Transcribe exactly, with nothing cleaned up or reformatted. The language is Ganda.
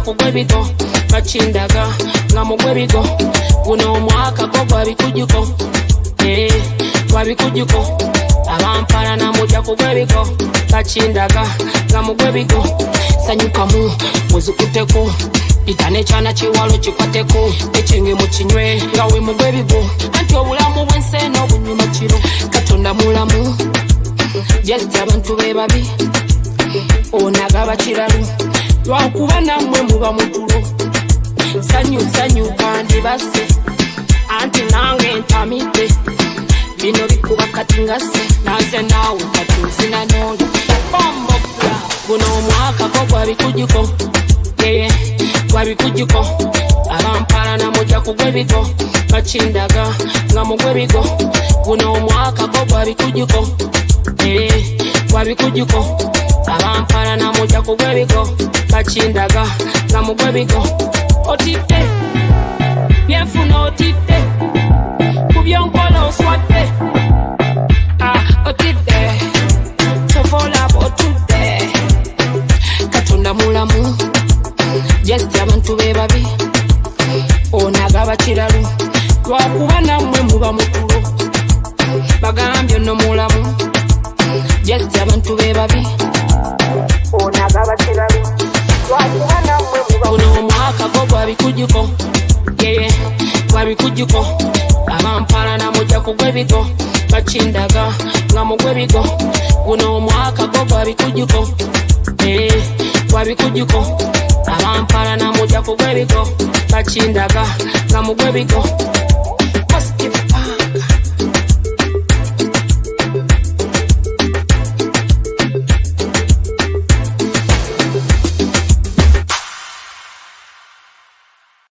kugwebigo bachindaga nga mugwebigo guno omwaka go gwabikujuko eh gwabikujuko abampala na muja kugwebigo bachindaga nga mugwebigo sanyukamu muzukuteko itane chana chiwalo chikwateko echenge mu kinywe ngawe mugwebigo anti obulamu bwense no bunyuma kiro katonda mulamu just abantu bebabi onaga bakiralu lwakuba namwe muba mutulo sanyu sanyu kandi base anti nange ntamite bino bikuba katingase naze nawe katuzina nondo bombo bla guno omwaka ko gwabikujuko yeah gwabikujuko abampala na muja kugwebigo bachindaga nga mugwebigo guno omwaka ko gwabikujuko eh gwabikujuko abampala na muja kugwebigo bachindaga nga mugwebigo otite byenfuna otite kubyonkola oswadde ah otite tofola botute katonda mulamu just abantu bebabi onaga bakiralu lwakuba namwe muba mutulo bagambye no mulamu just abantu bebabi onaga bakiralu lwakuba namwe muba mutulo omwaka go gwabikujuko yeah gwabikujuko abampala na muja kugwebigo bachindaga nga mugwebigo guno omwaka go gwabikujuko eh gwabikujuko abampala na muja kugwebigo bachindaga nga mugwebigo